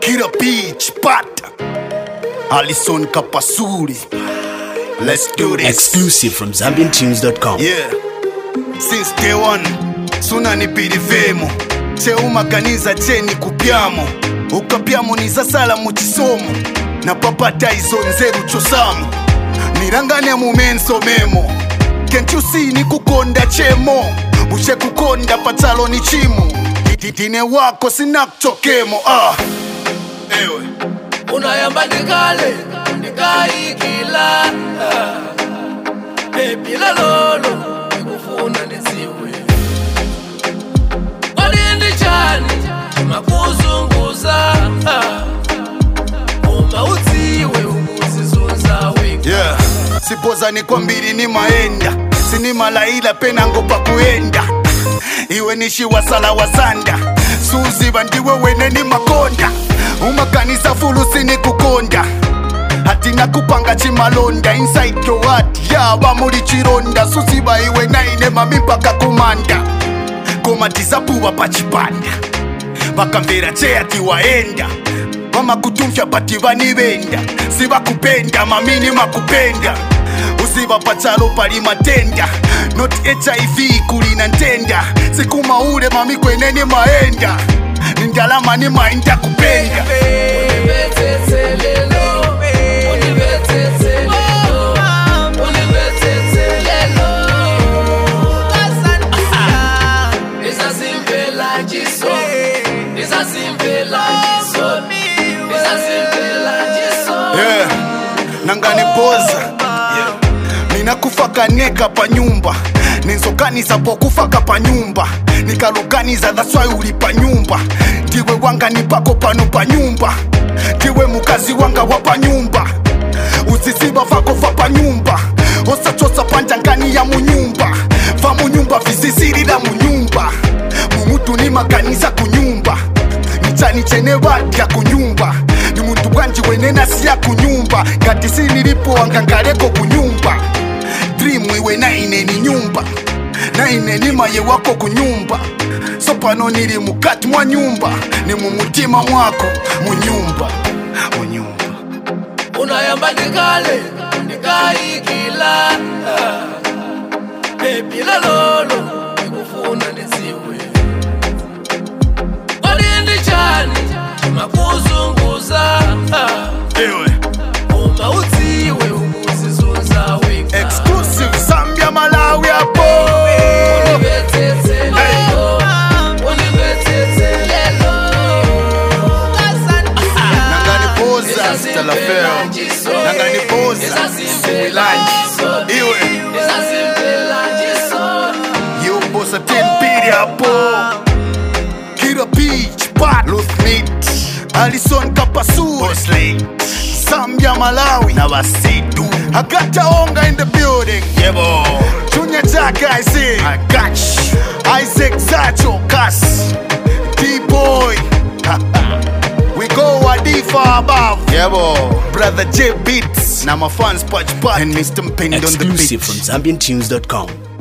Kira Beach, Pata, Alison Kapasuri. Let's do this. Exclusive from ZambianTunes.com. Yeah, since day one, suna nipiri vemo. Cheuma ganiza cheni kupyamo. Ukapyamo nizasala muchisomo. Na papata izo nzeru chosamu. Nirangane mumenso memo. Can't you see ni kukonda chemo. Buche kukonda patalo ni chimo. Titine wako sinakutokemo. Ewe unayamba nikale nikaikila baby lolo nikufuna niziwe olindi chani makuzunguza uma uziwe umuzizunza weka yeah. Sipoza ni kwa mbili ni maenda sini malaila penango pa kuenda iwe nishi wasala wasanda suzi bandiwe wene ni makonda umakanisa fulusi ni kukonda hatina kupanga chimalonda inside your heart yaba muri chironda suziba iwe naine mamipaka kumanda koma tisapuwa pachipanda vakamvera cheyati waenda mama kutumfya pati vanivenda siva kupenda mamini makupenda usiva pachalo pali matenda not HIV kulina ntenda sikuma ule mami kweneni maenda nindalama ni mainda kupenda yeah. Nanganipoza ninakufaka neka pa nyumba ninzoganiza pokufaka pa nyumba nikaloganiza that's why uli pa nyumba ndiwe wanga nipako pano pa nyumba ndiwe mukazi wanga wa pa nyumba uzisiba vako va pa nyumba osachosa panjangani ya munyumba va munyumba visisirira munyumba mumutu ni makanisa kunyumba nichani chene vadya kunyumba ni muntu bwanji wenena siya kunyumba ngati sinilipo wangangaleko kunyumba dream iwe naine ni nyumba naine ni maye wako kunyumba so pano nili mukati mwa nyumba ni mumutima mwako munyumba unayamba nikale nikaikila baby lolo nikufuna niziwe olindi chani makuzunguza ewe uma uziwe umuzizunza weka exclusive Zambia Malawi hapo nanganipoza stalafeo nanganipoza siwilanji iwe yubosa tempiri hapo Kira Beach Pat Luthmit Alison Kapasuri Zambia Malawi na Wasidu Agata Onga in the building Yebo Junior Jack I see I got you Isaac Zacho Kas D-Boy we go Adifa above Yebo Brother J Beats na my fans Patch Pat and Mr. Pinned on the beat Exclusive from ZambianTunes.com.